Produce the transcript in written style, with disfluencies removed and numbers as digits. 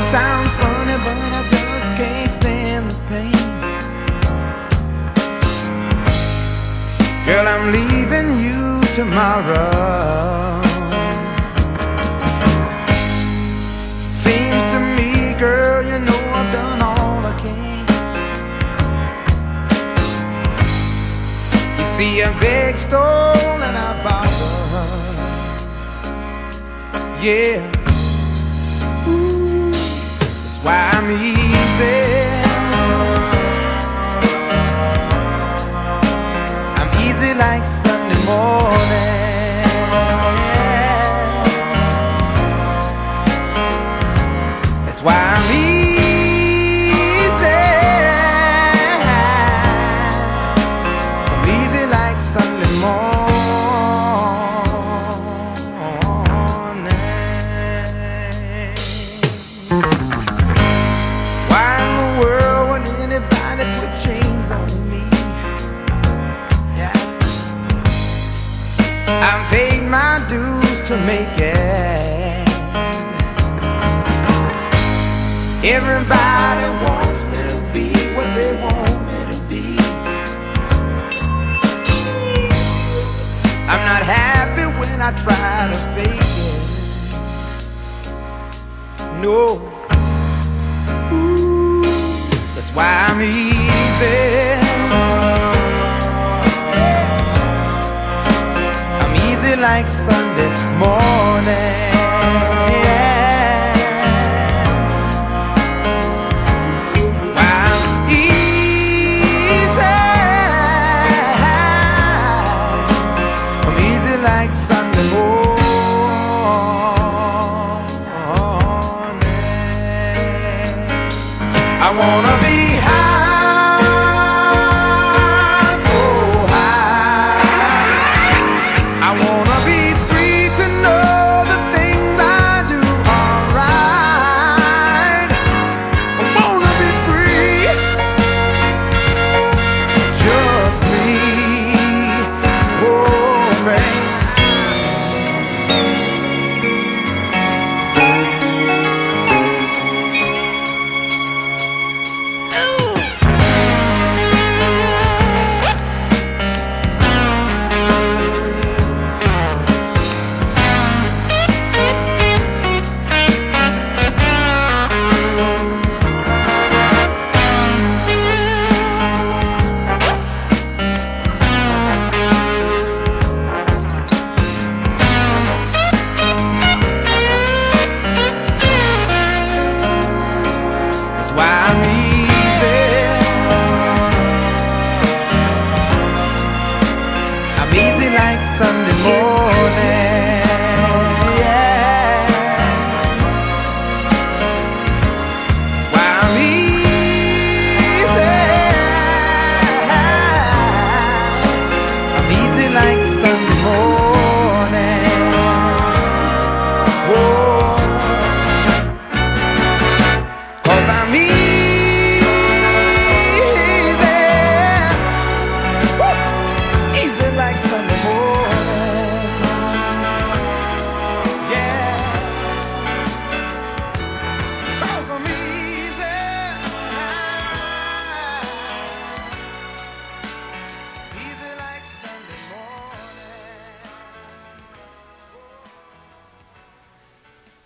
Sounds funny, but I just can't stand the pain. Girl, I'm leaving you tomorrow. Seems to me, girl, you know I've done all I can. You see, I beg, stole, and I borrowed. Yeah. Ooh, that's why I'm easy. I'm easy like Sunday morning. That's why I'm easy. I'm easy like Sunday morning. Why in the world would anybody put chains on me? Yeah. I've paid my dues to make it. Everybody wants me to be what they want me to be. I'm not happy when I try to fake it. No. Ooh, that's why I'm easy. I'm easy like Sunday morning. That's why I'm easy. I'm easy like Sunday morning. I wanna be